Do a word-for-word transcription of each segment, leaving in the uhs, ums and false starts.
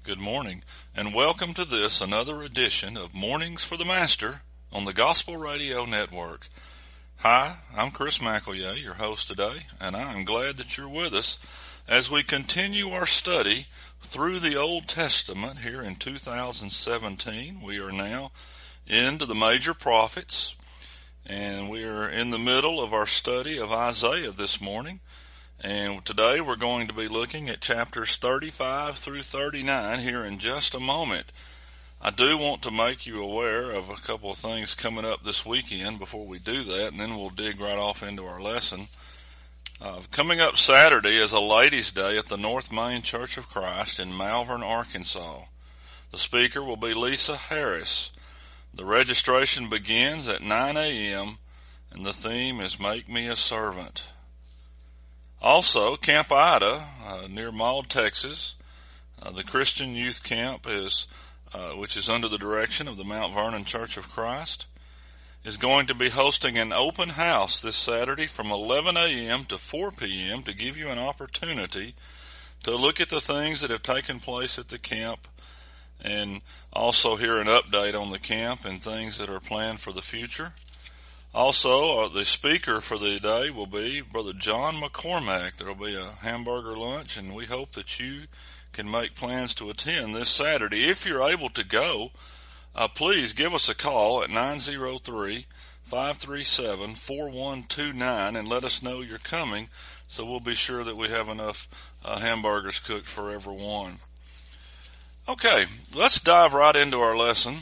Good morning, and welcome to this, another edition of Mornings for the Master on the Gospel Radio Network. Hi, I'm Chris McElroy, your host today, and I'm glad that you're with us as we continue our study through the Old Testament here in two thousand seventeen. We are now into the major prophets, and we are in the middle of our study of Isaiah this morning. And today we're going to be looking at chapters thirty-five through thirty-nine here in just a moment. I do want to make you aware of a couple of things coming up this weekend before we do that, and then we'll dig right off into our lesson. Uh, coming up Saturday is a Ladies' Day at the North Main Church of Christ in Malvern, Arkansas. The speaker will be Lisa Harris. The registration begins at nine a.m., and the theme is Make Me a Servant. Also, Camp Ida, uh, near Maud, Texas, uh, the Christian Youth Camp, is, uh, which is under the direction of the Mount Vernon Church of Christ, is going to be hosting an open house this Saturday from eleven a.m. to four p.m. to give you an opportunity to look at the things that have taken place at the camp and also hear an update on the camp and things that are planned for the future. Also, uh, the speaker for the day will be Brother John McCormack. There will be a hamburger lunch, and we hope that you can make plans to attend this Saturday. If you're able to go, uh, please give us a call at nine oh three, five three seven, four one two nine and let us know you're coming, so we'll be sure that we have enough uh, hamburgers cooked for everyone. Okay, let's dive right into our lesson.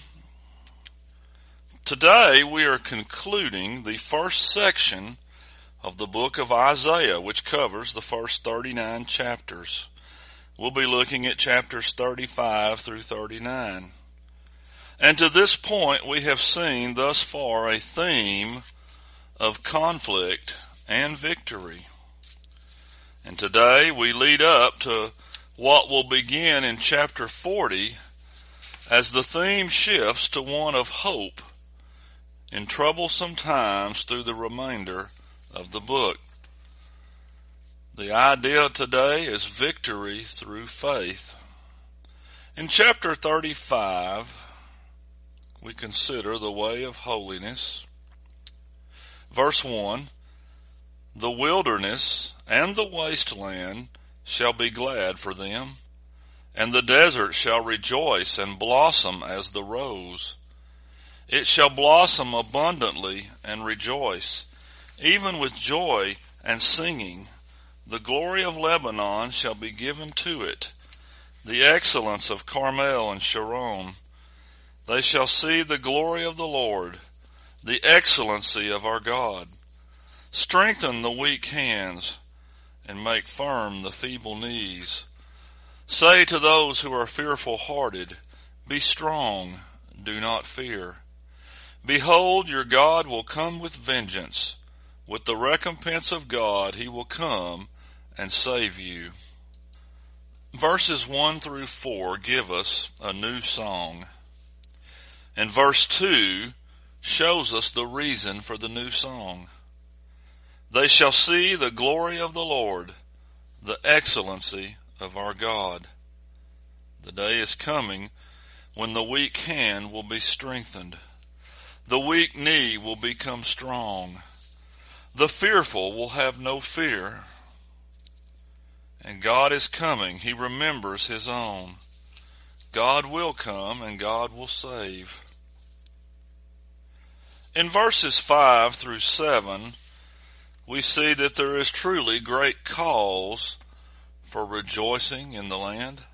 Today we are concluding the first section of the book of Isaiah, which covers the first thirty-nine chapters. We'll be looking at chapters thirty-five through thirty-nine. And to this point we have seen thus far a theme of conflict and victory. And today we lead up to what will begin in chapter forty as the theme shifts to one of hope in troublesome times through the remainder of the book. The idea today is victory through faith. In chapter thirty-five, we consider the way of holiness. Verse one, the wilderness and the wasteland shall be glad for them, and the desert shall rejoice and blossom as the rose. It shall blossom abundantly and rejoice, even with joy and singing. The glory of Lebanon shall be given to it, the excellence of Carmel and Sharon. They shall see the glory of the Lord, the excellency of our God. Strengthen the weak hands, and make firm the feeble knees. Say to those who are fearful-hearted, be strong, do not fear. Behold, your God will come with vengeance. With the recompense of God he will come and save you. Verses one through four give us a new song. And verse two shows us the reason for the new song. They shall see the glory of the Lord, the excellency of our God. The day is coming when the weak hand will be strengthened. The weak knee will become strong. The fearful will have no fear. And God is coming. He remembers his own. God will come and God will save. In verses five through seven, we see that there is truly great cause for rejoicing in the land.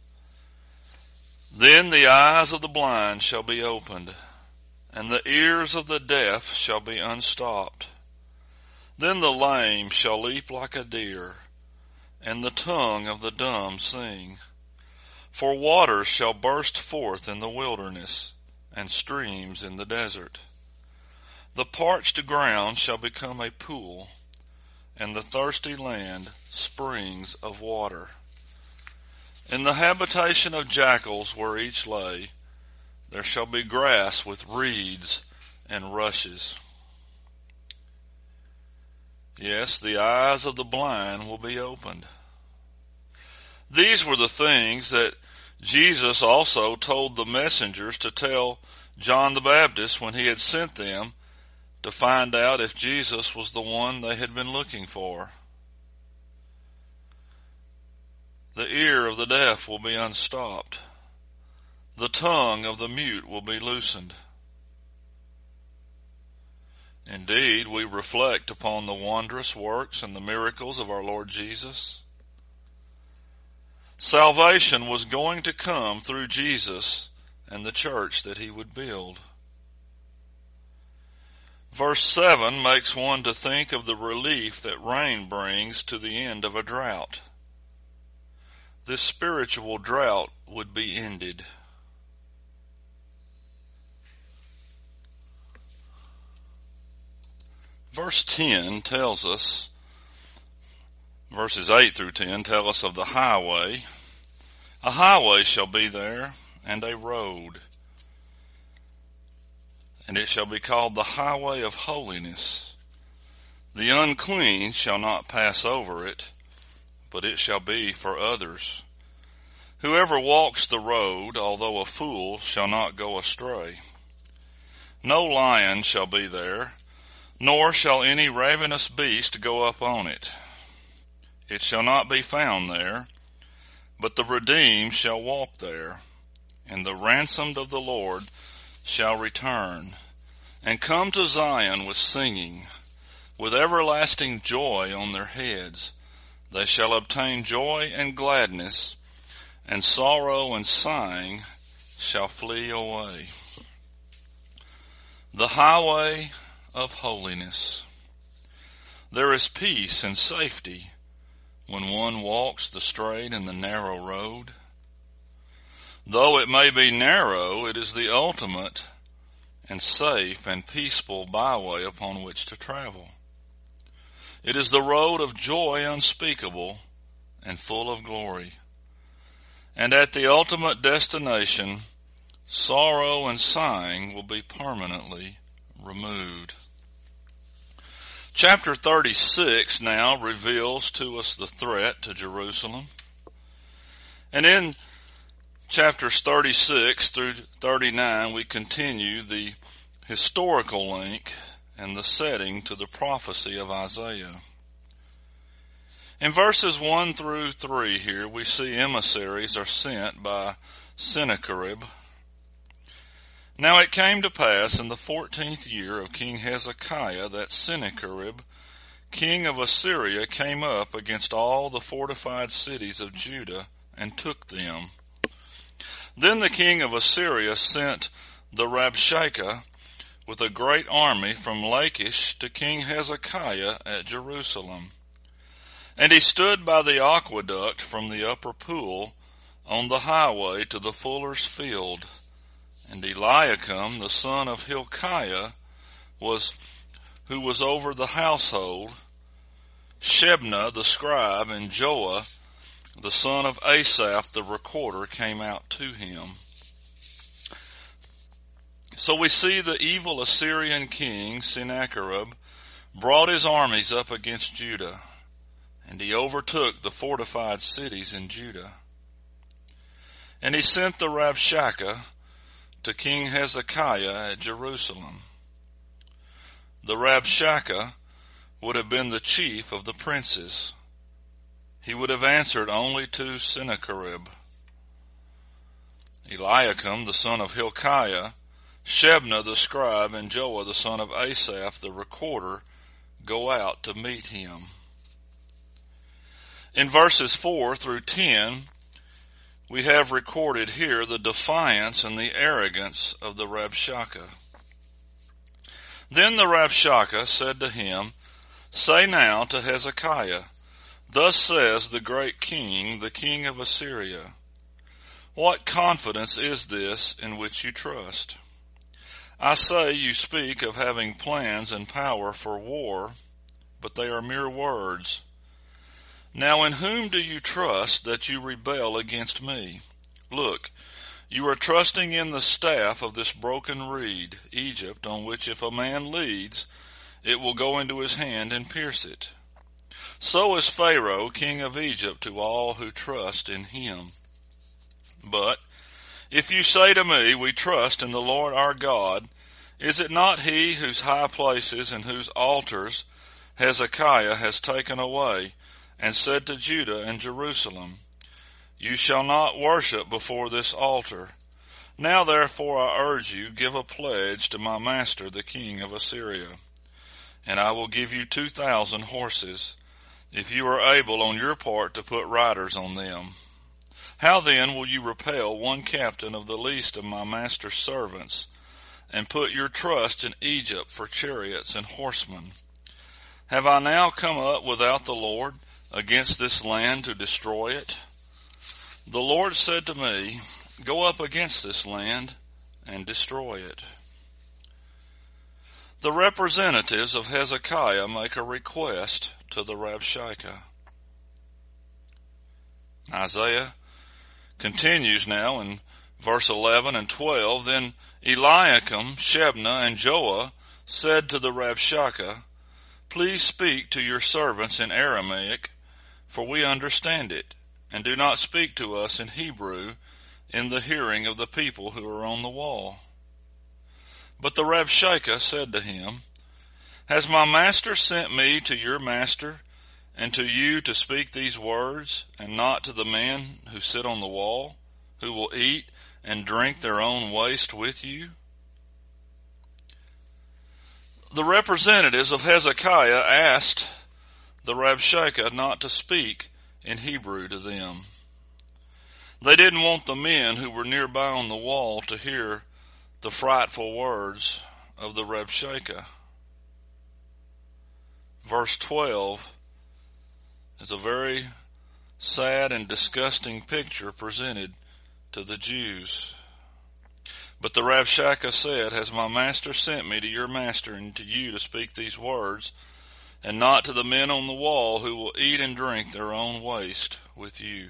Then the eyes of the blind shall be opened, and the ears of the deaf shall be unstopped. Then the lame shall leap like a deer, and the tongue of the dumb sing. For waters shall burst forth in the wilderness, and streams in the desert. The parched ground shall become a pool, and the thirsty land springs of water. In the habitation of jackals where each lay, there shall be grass with reeds and rushes. Yes, the eyes of the blind will be opened. These were the things that Jesus also told the messengers to tell John the Baptist when he had sent them to find out if Jesus was the one they had been looking for. The ear of the deaf will be unstopped. The tongue of the mute will be loosened. Indeed, we reflect upon the wondrous works and the miracles of our Lord Jesus. Salvation was going to come through Jesus and the church that he would build. Verse seven makes one to think of the relief that rain brings to the end of a drought. This spiritual drought would be ended. Verse ten tells us, verses eight through ten tell us of the highway. A highway shall be there, and a road, and it shall be called the highway of holiness. The unclean shall not pass over it, but it shall be for others. Whoever walks the road, although a fool, shall not go astray. No lion shall be there, nor shall any ravenous beast go up on it. It shall not be found there, but the redeemed shall walk there, and the ransomed of the Lord shall return, and come to Zion with singing, with everlasting joy on their heads. They shall obtain joy and gladness, and sorrow and sighing shall flee away. The highway of holiness. There is peace and safety when one walks the straight and the narrow road. Though it may be narrow, it is the ultimate and safe and peaceful byway upon which to travel. It is the road of joy unspeakable and full of glory. And at the ultimate destination, sorrow and sighing will be permanently removed. Chapter thirty-six now reveals to us the threat to Jerusalem. And in chapters thirty-six through thirty-nine, we continue the historical link and the setting to the prophecy of Isaiah. In verses one through three here, we see emissaries are sent by Sennacherib. Now it came to pass in the fourteenth year of King Hezekiah that Sennacherib, king of Assyria, came up against all the fortified cities of Judah and took them. Then the king of Assyria sent the Rabshakeh with a great army from Lachish to King Hezekiah at Jerusalem. And he stood by the aqueduct from the upper pool on the highway to the fuller's field. And Eliakim, the son of Hilkiah, was who was over the household. Shebna, the scribe, and Joah, the son of Asaph, the recorder, came out to him. So we see the evil Assyrian king, Sennacherib, brought his armies up against Judah, and he overtook the fortified cities in Judah. And he sent the Rabshakeh to King Hezekiah at Jerusalem. The Rabshakeh would have been the chief of the princes. He would have answered only to Sennacherib. Eliakim, the son of Hilkiah, Shebna the scribe, and Joah the son of Asaph the recorder go out to meet him. In verses four through ten, we have recorded here the defiance and the arrogance of the Rabshakeh. Then the Rabshakeh said to him, Say now to Hezekiah, Thus says the great king, the king of Assyria, What confidence is this in which you trust? I say you speak of having plans and power for war, but they are mere words. Now in whom do you trust that you rebel against me? Look, you are trusting in the staff of this broken reed, Egypt, on which if a man leads, it will go into his hand and pierce it. So is Pharaoh, king of Egypt, to all who trust in him. But if you say to me, we trust in the Lord our God, is it not he whose high places and whose altars Hezekiah has taken away, and said to Judah and Jerusalem, you shall not worship before this altar? Now therefore I urge you, give a pledge to my master the king of Assyria, and I will give you two thousand horses, if you are able on your part to put riders on them. How then will you repel one captain of the least of my master's servants, and put your trust in Egypt for chariots and horsemen? Have I now come up without the Lord against this land to destroy it? The Lord said to me, go up against this land and destroy it. The representatives of Hezekiah make a request to the Rabshakeh. Isaiah continues now in verse eleven and twelve. Then Eliakim, Shebna, and Joah said to the Rabshakeh, please speak to your servants in Aramaic, for we understand it, and do not speak to us in Hebrew in the hearing of the people who are on the wall. But the Rabshakeh said to him, has my master sent me to your master and to you to speak these words, and not to the men who sit on the wall, who will eat and drink their own waste with you? The representatives of Hezekiah asked the Rabshakeh not to speak in Hebrew to them. They didn't want the men who were nearby on the wall to hear the frightful words of the Rabshakeh. Verse twelve is a very sad and disgusting picture presented to the Jews. But the Rabshakeh said, has my master sent me to your master and to you to speak these words, and not to the men on the wall who will eat and drink their own waste with you?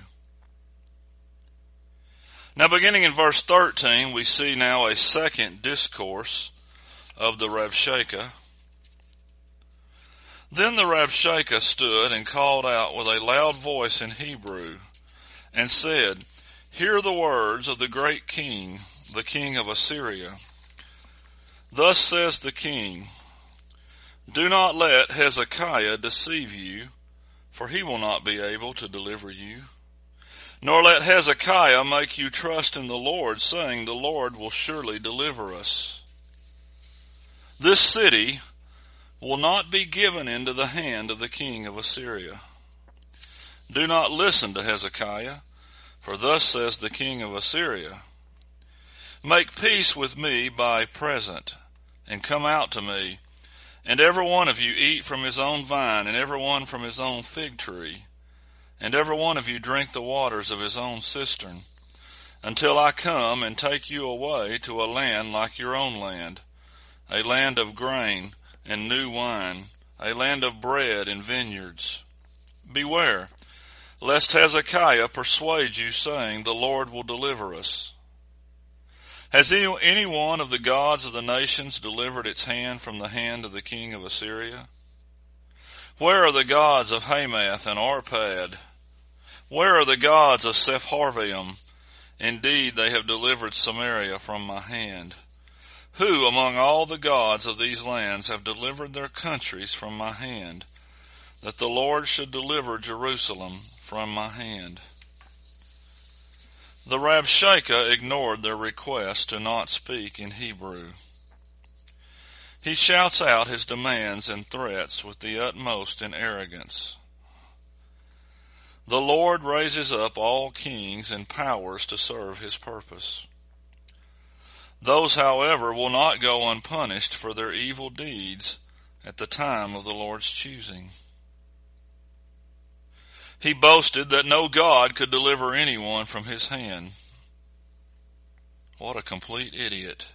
Now beginning in verse thirteen, we see now a second discourse of the Rabshakeh. Then the Rabshakeh stood and called out with a loud voice in Hebrew, and said, hear the words of the great king, the king of Assyria. Thus says the king, do not let Hezekiah deceive you, for he will not be able to deliver you. Nor let Hezekiah make you trust in the Lord, saying, the Lord will surely deliver us. This city will not be given into the hand of the king of Assyria. Do not listen to Hezekiah, for thus says the king of Assyria, make peace with me by present, and come out to me, and every one of you eat from his own vine, and every one from his own fig tree, and every one of you drink the waters of his own cistern, until I come and take you away to a land like your own land, a land of grain and new wine, a land of bread and vineyards. Beware, lest Hezekiah persuade you, saying, the Lord will deliver us. Has any, any one of the gods of the nations delivered its hand from the hand of the king of Assyria? Where are the gods of Hamath and Arpad? Where are the gods of Sepharvaim? Indeed, they have delivered Samaria from my hand. Who among all the gods of these lands have delivered their countries from my hand, that the Lord should deliver Jerusalem from my hand? The Rabshakeh ignored their request to not speak in Hebrew. He shouts out his demands and threats with the utmost in arrogance. The Lord raises up all kings and powers to serve his purpose. Those, however, will not go unpunished for their evil deeds at the time of the Lord's choosing. He boasted that no God could deliver anyone from his hand. What a complete idiot.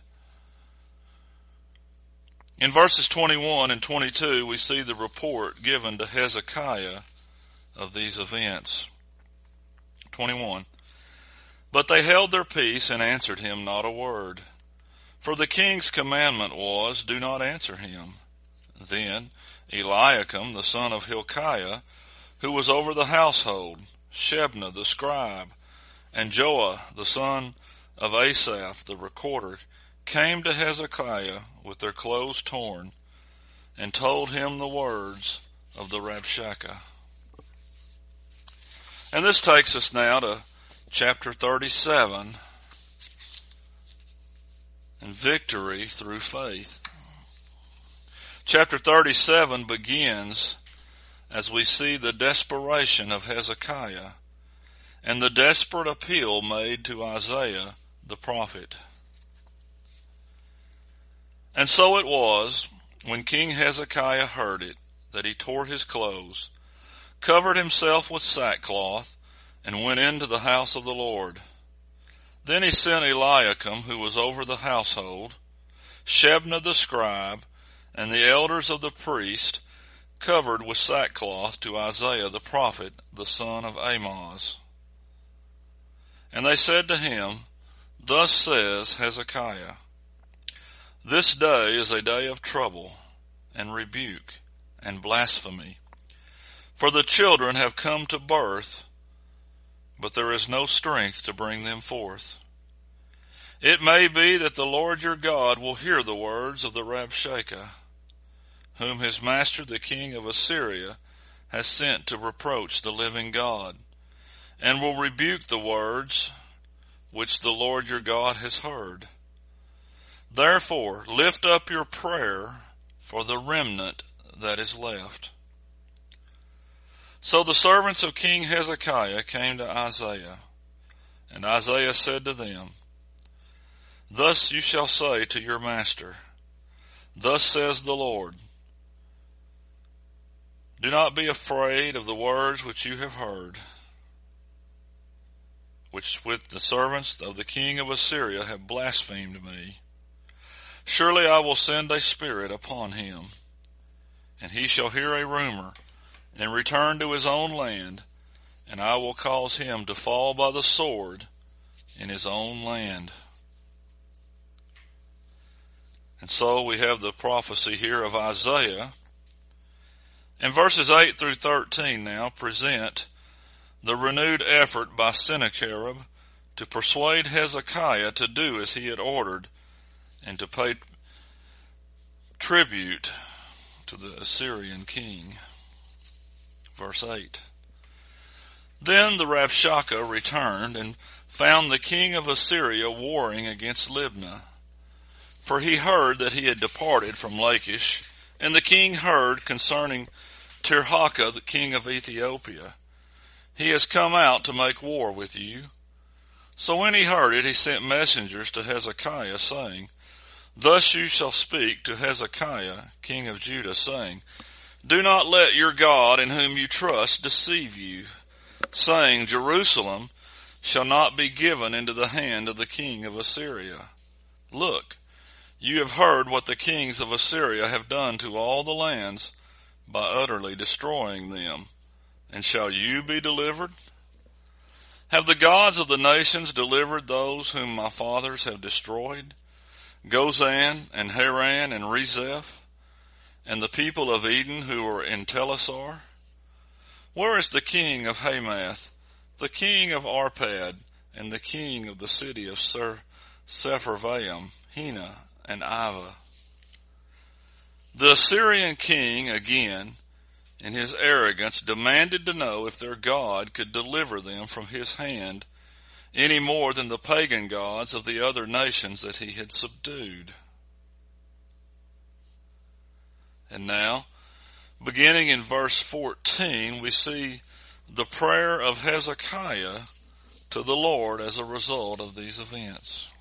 In verses twenty-one and twenty-two, we see the report given to Hezekiah of these events. twenty-one. But they held their peace and answered him not a word. For the king's commandment was, do not answer him. Then Eliakim, the son of Hilkiah, who was over the household, Shebna the scribe, And Joah, the son of Asaph, the recorder, came to Hezekiah with their clothes torn, and told him the words of the Rabshakeh. And this takes us now to chapter thirty-seven, and victory through faith. Chapter thirty-seven begins as we see the desperation of Hezekiah and the desperate appeal made to Isaiah the prophet. And so it was, when King Hezekiah heard it, that he tore his clothes, covered himself with sackcloth, and went into the house of the Lord. Then he sent Eliakim, who was over the household, Shebna the scribe, and the elders of the priest, covered with sackcloth, to Isaiah the prophet, the son of Amoz. And they said to him, Thus says Hezekiah, This day is a day of trouble, and rebuke, and blasphemy. For the children have come to birth, but there is no strength to bring them forth. It may be that the Lord your God will hear the words of the Rabshakeh, whom his master the king of Assyria has sent to reproach the living God, and will rebuke the words which the Lord your God has heard. Therefore lift up your prayer for the remnant that is left. So the servants of King Hezekiah came to Isaiah, and Isaiah said to them, Thus you shall say to your master, Thus says the Lord, Do not be afraid of the words which you have heard, which with the servants of the king of Assyria have blasphemed me. Surely I will send a spirit upon him, and he shall hear a rumor, and return to his own land, and I will cause him to fall by the sword in his own land. And so we have the prophecy here of Isaiah. And verses eight through thirteen now present the renewed effort by Sennacherib to persuade Hezekiah to do as he had ordered and to pay tribute to the Assyrian king. Verse eight. Then the Rabshakeh returned and found the king of Assyria warring against Libnah. For he heard that he had departed from Lachish, and the king heard concerning Tirhakah, the king of Ethiopia. He has come out to make war with you. So when he heard it, he sent messengers to Hezekiah, saying, Thus you shall speak to Hezekiah, king of Judah, saying, Do not let your God in whom you trust deceive you, saying, Jerusalem shall not be given into the hand of the king of Assyria. Look, you have heard what the kings of Assyria have done to all the lands by utterly destroying them. And shall you be delivered? Have the gods of the nations delivered those whom my fathers have destroyed? Gozan and Haran and Rezeph, and the people of Eden who were in Telassar? Where is the king of Hamath, the king of Arpad, and the king of the city of Sepharvaim, Hena, and Ivah? The Assyrian king, again, in his arrogance, demanded to know if their God could deliver them from his hand any more than the pagan gods of the other nations that he had subdued. And now, beginning in verse fourteen, we see the prayer of Hezekiah to the Lord as a result of these events.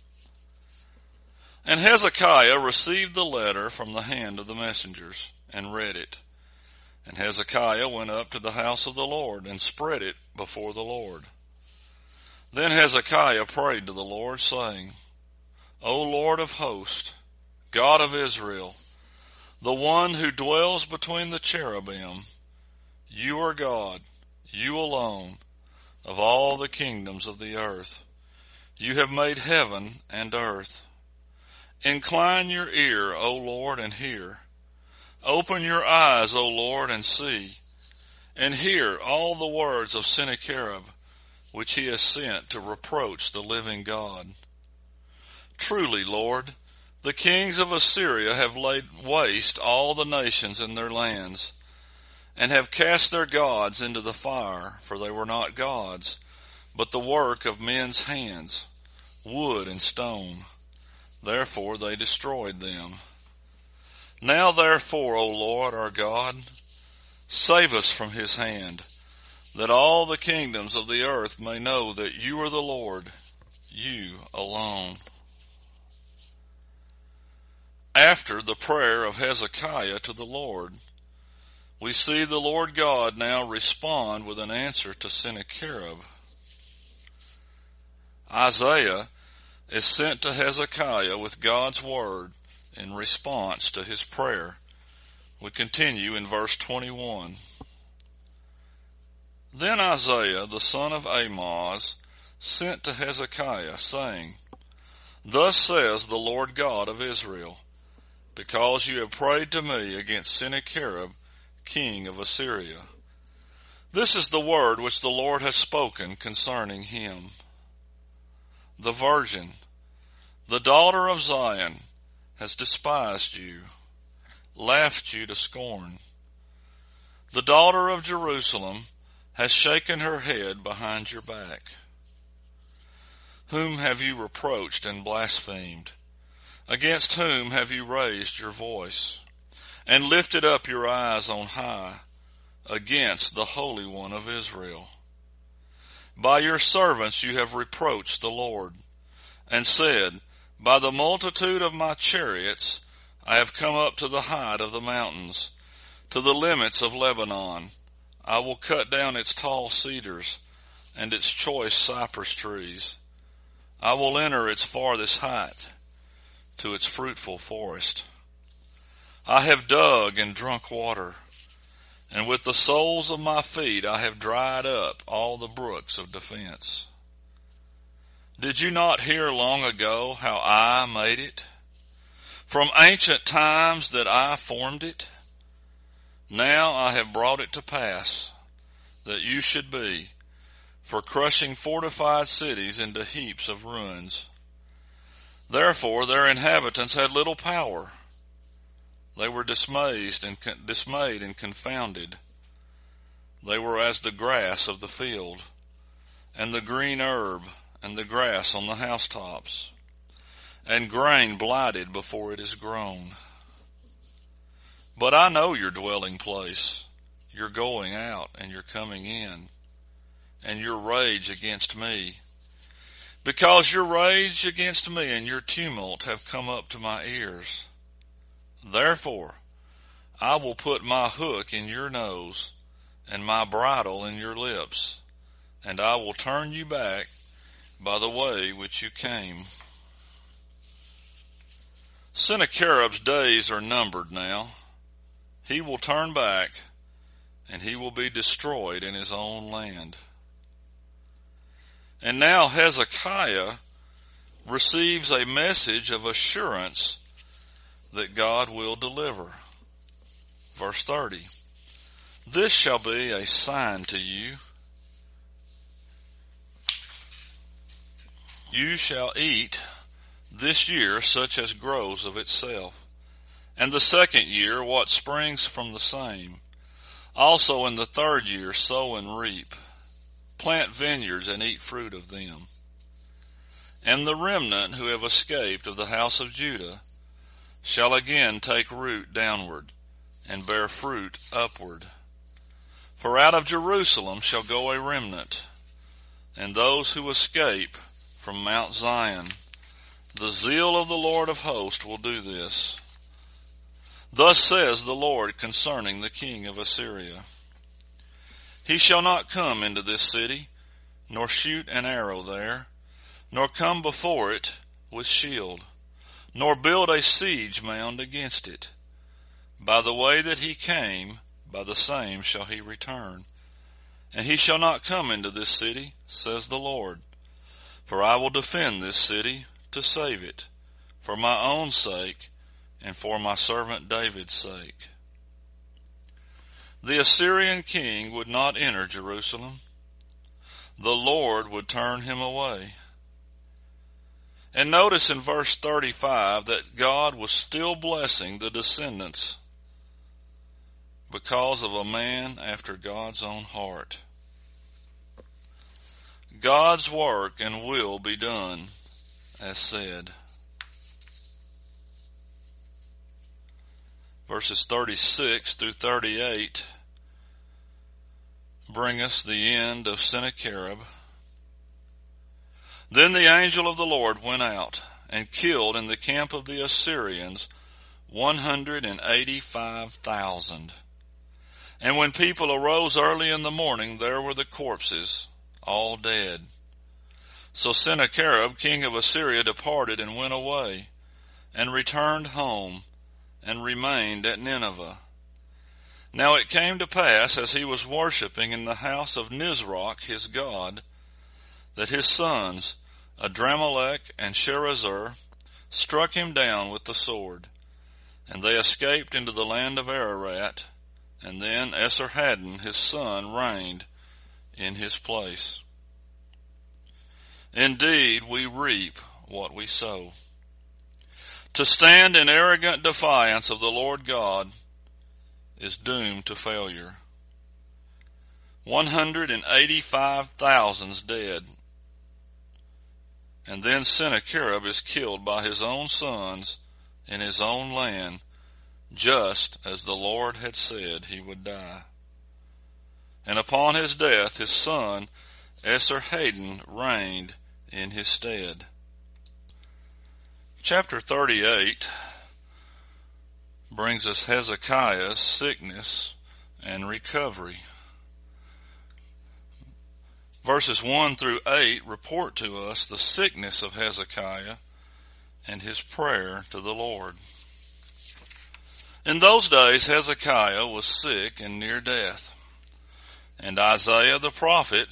And Hezekiah received the letter from the hand of the messengers and read it. And Hezekiah went up to the house of the Lord and spread it before the Lord. Then Hezekiah prayed to the Lord, saying, O Lord of hosts, God of Israel, the one who dwells between the cherubim, you are God, you alone, of all the kingdoms of the earth. You have made heaven and earth. Incline your ear, O Lord, and hear. Open your eyes, O Lord, and see, and hear all the words of Sennacherib, which he has sent to reproach the living God. Truly, Lord, the kings of Assyria have laid waste all the nations in their lands, and have cast their gods into the fire, for they were not gods, but the work of men's hands, wood and stone. Therefore they destroyed them. Now therefore, O Lord our God, save us from his hand, that all the kingdoms of the earth may know that you are the Lord, you alone. After the prayer of Hezekiah to the Lord, we see the Lord God now respond with an answer to Sennacherib. Isaiah is sent to Hezekiah with God's word in response to his prayer. We continue in verse twenty-one. Then Isaiah the son of Amoz sent to Hezekiah, saying, Thus says the Lord God of Israel, because you have prayed to me against Sennacherib, king of Assyria. This is the word which the Lord has spoken concerning him. The virgin, the daughter of Zion, has despised you, laughed you to scorn. The daughter of Jerusalem has shaken her head behind your back. Whom have you reproached and blasphemed? Against whom have you raised your voice, and lifted up your eyes on high, against the Holy One of Israel? By your servants you have reproached the Lord, and said, By the multitude of my chariots I have come up to the height of the mountains, to the limits of Lebanon. I will cut down its tall cedars and its choice cypress trees. I will enter its farthest height, to its fruitful forest. I have dug and drunk water, and with the soles of my feet I have dried up all the brooks of defense. Did you not hear long ago how I made it? From ancient times that I formed it? Now I have brought it to pass, that you should be, for crushing fortified cities into heaps of ruins. Therefore their inhabitants had little power. They were dismayed and dismayed and confounded. They were as the grass of the field, and the green herb, and the grass on the housetops, and grain blighted before it is grown. But I know your dwelling place, your going out and your coming in, and your rage against me. Because your rage against me and your tumult have come up to my ears. Therefore, I will put my hook in your nose and my bridle in your lips, and I will turn you back by the way which you came. Sennacherib's days are numbered now. He will turn back, and he will be destroyed in his own land. And now Hezekiah receives a message of assurance that God will deliver. Verse thirty. This shall be a sign to you. You shall eat this year such as grows of itself, and the second year what springs from the same. Also in the third year sow and reap. Plant vineyards and eat fruit of them. And the remnant who have escaped of the house of Judah shall again take root downward and bear fruit upward. For out of Jerusalem shall go a remnant, and those who escape from Mount Zion. The zeal of the Lord of hosts will do this. Thus says the Lord concerning the king of Assyria. He shall not come into this city, nor shoot an arrow there, nor come before it with shield, nor build a siege mound against it. By the way that he came, by the same shall he return. And he shall not come into this city, says the Lord. For I will defend this city to save it, for my own sake and for my servant David's sake. The Assyrian king would not enter Jerusalem. the Lord would turn him away. And notice in verse thirty-five that God was still blessing the descendants because of a man after God's own heart. God's work and will be done as said. Verses thirty-six through thirty-eight bring us the end of Sennacherib. Then the angel of the Lord went out and killed in the camp of the Assyrians one hundred eighty-five thousand. And when people arose early in the morning, there were the corpses, all dead. So Sennacherib, king of Assyria, departed and went away, and returned home, and remained at Nineveh. Now it came to pass, as he was worshipping in the house of Nisroch his god, that his sons, Adramelech and Sharezer, struck him down with the sword, and they escaped into the land of Ararat, and then Esarhaddon his son reigned in his place. Indeed, we reap what we sow. To stand in arrogant defiance of the Lord God is doomed to failure. One hundred eighty-five thousand's dead. And then Sennacherib is killed by his own sons in his own land, just as the Lord had said he would die. And upon his death his son Esarhaddon reigned in his stead. Chapter thirty-eight brings us Hezekiah's sickness and recovery. Verses one through eight report to us the sickness of Hezekiah and his prayer to the Lord. In those days Hezekiah was sick and near death, and Isaiah the prophet,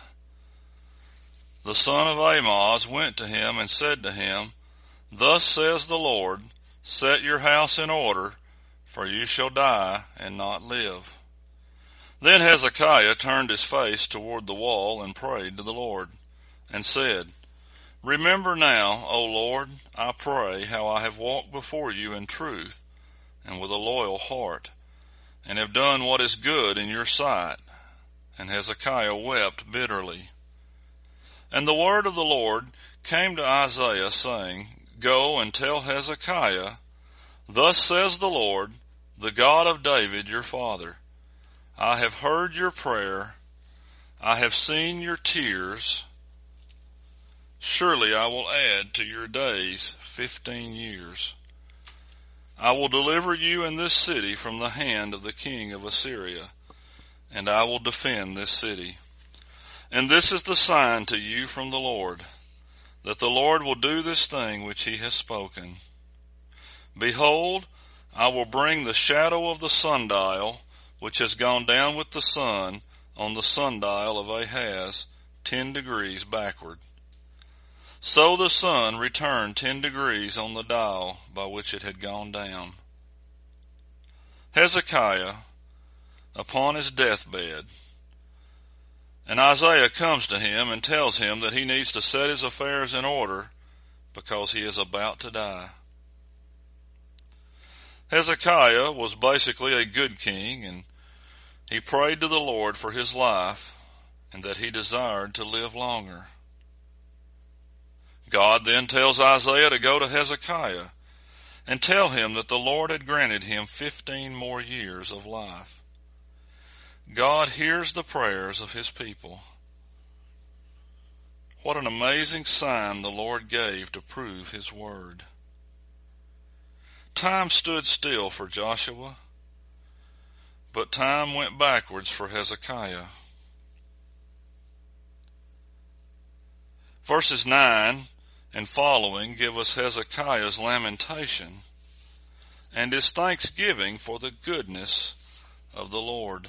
the son of Amoz, went to him and said to him, Thus says the Lord, set your house in order, for you shall die and not live. Then Hezekiah turned his face toward the wall and prayed to the Lord, and said, Remember now, O Lord, I pray, how I have walked before you in truth and with a loyal heart, and have done what is good in your sight. And Hezekiah wept bitterly. And the word of the Lord came to Isaiah, saying, Go and tell Hezekiah, Thus says the Lord, the God of David your father, I have heard your prayer, I have seen your tears. Surely I will add to your days fifteen years. I will deliver you in this city from the hand of the king of Assyria, and I will defend this city. And this is the sign to you from the Lord, that the Lord will do this thing which he has spoken. Behold, I will bring the shadow of the sundial, which has gone down with the sun, on the sundial of Ahaz, ten degrees backward. So the sun returned ten degrees on the dial by which it had gone down. Hezekiah, upon his deathbed, and Isaiah comes to him and tells him that he needs to set his affairs in order because he is about to die. Hezekiah was basically a good king, and he prayed to the Lord for his life and that he desired to live longer. God then tells Isaiah to go to Hezekiah and tell him that the Lord had granted him fifteen more years of life. God hears the prayers of his people. What an amazing sign the Lord gave to prove his word. Time stood still for Joshua, but time went backwards for Hezekiah. Verses nine and following give us Hezekiah's lamentation and his thanksgiving for the goodness of the Lord.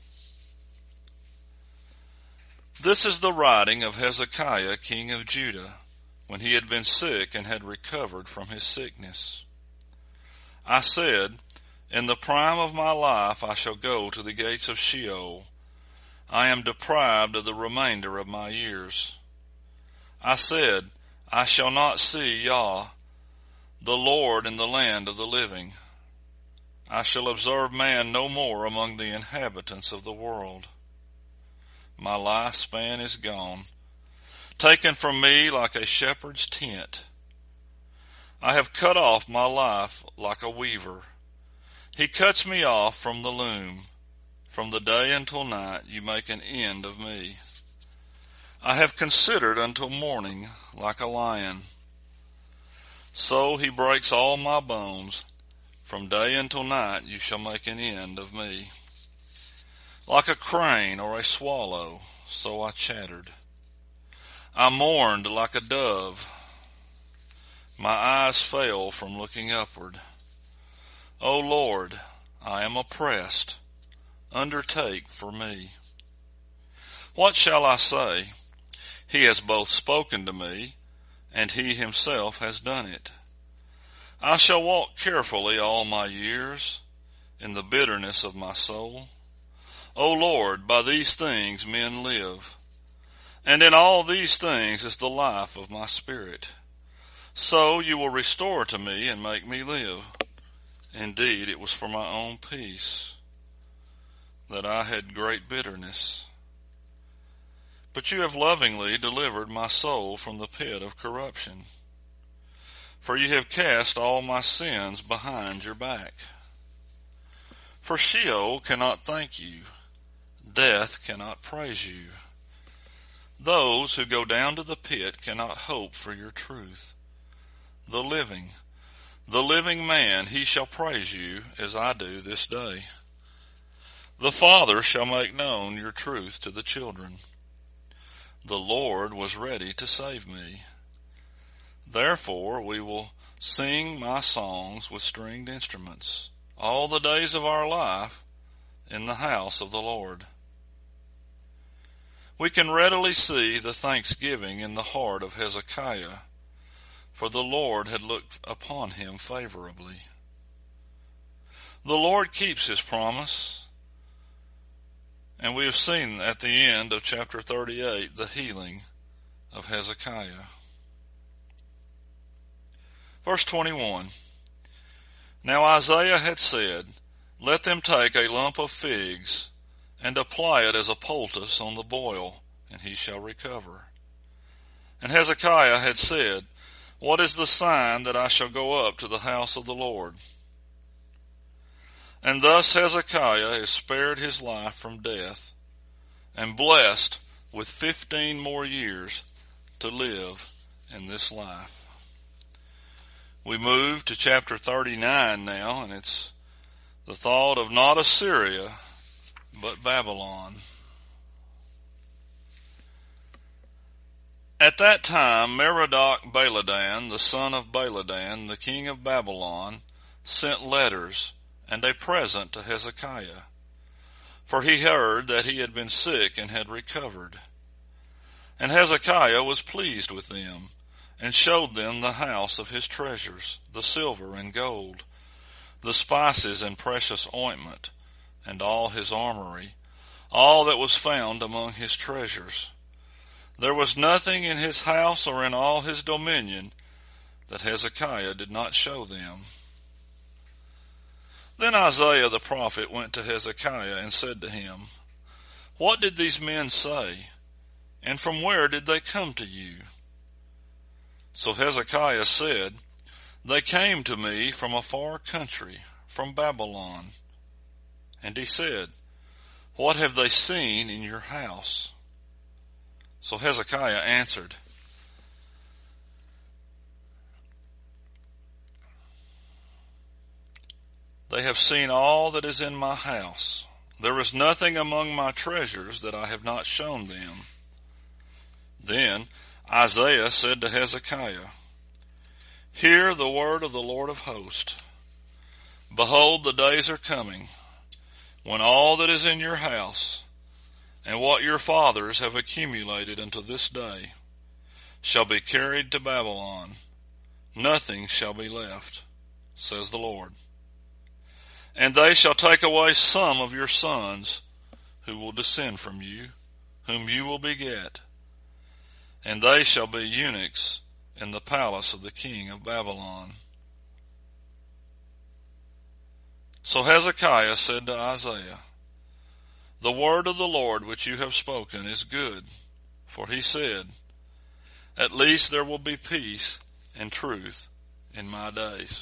This is the writing of Hezekiah, king of Judah, when he had been sick and had recovered from his sickness. I said, In the prime of my life I shall go to the gates of Sheol. I am deprived of the remainder of my years. I said, I shall not see Yah, the Lord, in the land of the living. I shall observe man no more among the inhabitants of the world. My lifespan is gone, taken from me like a shepherd's tent. I have cut off my life like a weaver. He cuts me off from the loom. From the day until night you make an end of me. I have considered until morning like a lion. So he breaks all my bones. From day until night you shall make an end of me. Like a crane or a swallow, so I chattered. I mourned like a dove. My eyes fell from looking upward. O Lord, I am oppressed. Undertake for me. What shall I say? He has both spoken to me, and he himself has done it. I shall walk carefully all my years, in the bitterness of my soul. O Lord, by these things men live, and in all these things is the life of my spirit. So you will restore to me and make me live. Indeed, it was for my own peace that I had great bitterness. But you have lovingly delivered my soul from the pit of corruption, for you have cast all my sins behind your back. For Sheol cannot thank you, death cannot praise you. Those who go down to the pit cannot hope for your truth. The living, the living man, he shall praise you as I do this day. The Father shall make known your truth to the children. The Lord was ready to save me. Therefore we will sing my songs with stringed instruments all the days of our life in the house of the Lord. We can readily see the thanksgiving in the heart of Hezekiah, for the Lord had looked upon him favorably. The Lord keeps his promise. And we have seen at the end of chapter thirty-eight the healing of Hezekiah. Verse twenty-one. Now Isaiah had said, Let them take a lump of figs, and apply it as a poultice on the boil, and he shall recover. And Hezekiah had said, What is the sign that I shall go up to the house of the Lord? And thus Hezekiah is spared his life from death, and blessed with fifteen more years to live in this life. We move to chapter thirty-nine now, and it's the thought of not Assyria, but Babylon. At that time Merodach-Baladan, the son of Baladan, the king of Babylon, sent letters and a present to Hezekiah, for he heard that he had been sick and had recovered. And Hezekiah was pleased with them, and showed them the house of his treasures, the silver and gold, the spices and precious ointment, and all his armory, all that was found among his treasures. There was nothing in his house or in all his dominion that Hezekiah did not show them. Then Isaiah the prophet went to Hezekiah and said to him, What did these men say, and from where did they come to you? So Hezekiah said, They came to me from a far country, from Babylon. And he said, What have they seen in your house? So Hezekiah answered, They have seen all that is in my house. There is nothing among my treasures that I have not shown them. Then Isaiah said to Hezekiah, Hear the word of the Lord of hosts. Behold, the days are coming, when all that is in your house, and what your fathers have accumulated unto this day, shall be carried to Babylon. Nothing shall be left, says the Lord. And they shall take away some of your sons, who will descend from you, whom you will beget, and they shall be eunuchs in the palace of the king of Babylon. So Hezekiah said to Isaiah, The word of the Lord which you have spoken is good, for he said, At least there will be peace and truth in my days.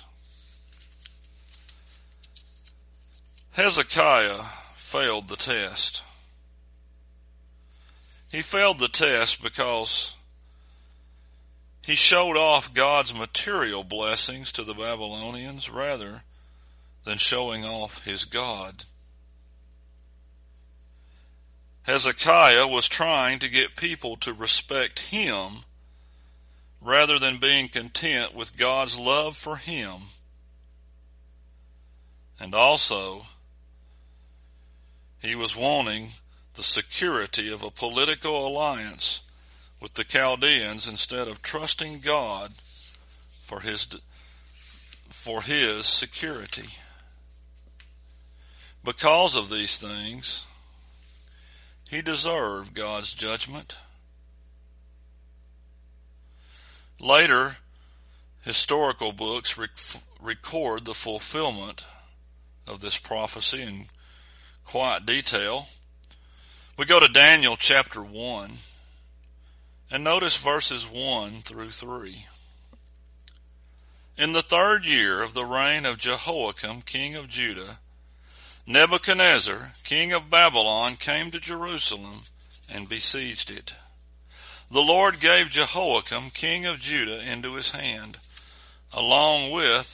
Hezekiah failed the test. He failed the test because he showed off God's material blessings to the Babylonians rather than showing off his God. Hezekiah was trying to get people to respect him rather than being content with God's love for him. And also, he was wanting the security of a political alliance with the Chaldeans instead of trusting God for his, for his security. Because of these things, he deserved God's judgment. Later, historical books rec- record the fulfillment of this prophecy in quite detail. We go to Daniel chapter one and notice verses one through three. In the third year of the reign of Jehoiakim, king of Judah, Nebuchadnezzar, king of Babylon, came to Jerusalem and besieged it. The Lord gave Jehoiakim, king of Judah, into his hand, along with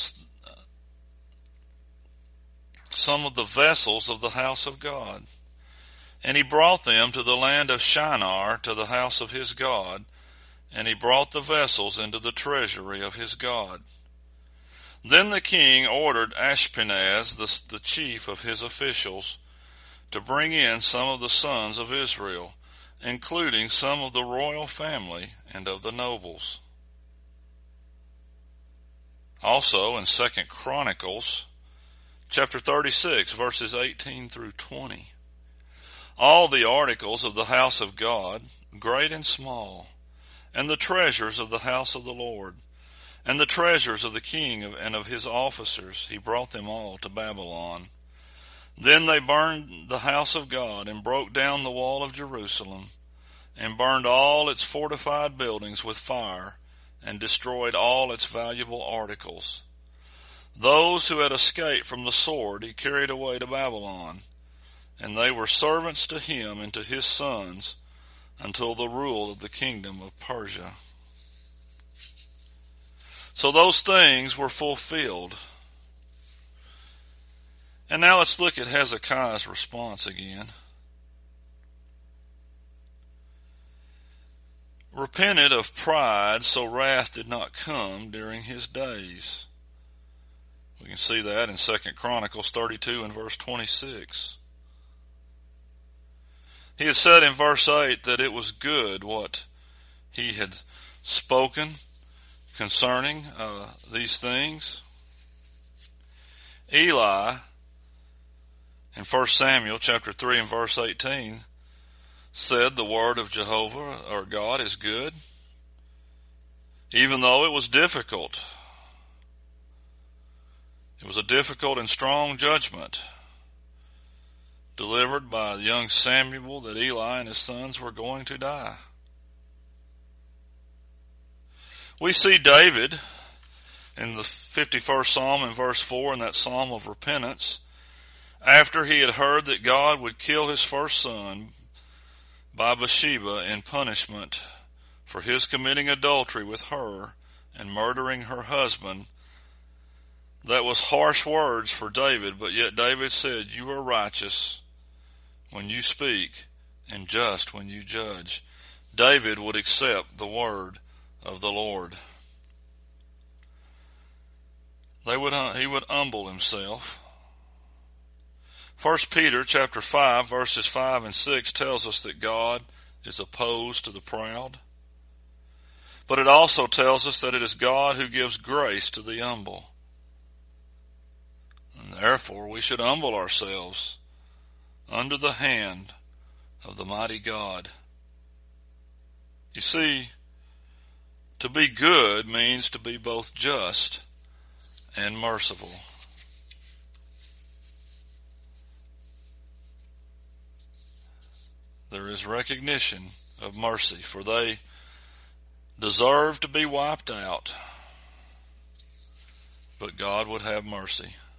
some of the vessels of the house of God. And he brought them to the land of Shinar, to the house of his God, and he brought the vessels into the treasury of his God. Then the king ordered Ashpenaz, the, the chief of his officials, to bring in some of the sons of Israel, including some of the royal family and of the nobles. Also in Second Chronicles, chapter thirty-six, verses eighteen through twenty. All the articles of the house of God, great and small, and the treasures of the house of the Lord, and the treasures of the king and of his officers, he brought them all to Babylon. Then they burned the house of God and broke down the wall of Jerusalem and burned all its fortified buildings with fire and destroyed all its valuable articles. Those who had escaped from the sword he carried away to Babylon, and they were servants to him and to his sons until the rule of the kingdom of Persia. So those things were fulfilled. And now let's look at Hezekiah's response again. Repented of pride, so wrath did not come during his days. We can see that in Second Chronicles thirty-two and verse twenty-six. He had said in verse eight that it was good what he had spoken concerning uh, these things. Eli, in First Samuel chapter three and verse eighteen, said the word of Jehovah, or God, is good, even though it was difficult. It was a difficult and strong judgment delivered by young Samuel that Eli and his sons were going to die. We see David in the fifty-first Psalm in verse four, in that Psalm of repentance, after he had heard that God would kill his first son by Bathsheba in punishment for his committing adultery with her and murdering her husband. That was harsh words for David, but yet David said, "You are righteous when you speak and just when you judge." David would accept the word of the Lord. They would, he would humble himself. First Peter chapter five, verses five and six tells us that God is opposed to the proud. But it also tells us that it is God who gives grace to the humble. And therefore we should humble ourselves under the hand of the mighty God. You see, to be good means to be both just and merciful. There is recognition of mercy, for they deserve to be wiped out, but God would have mercy.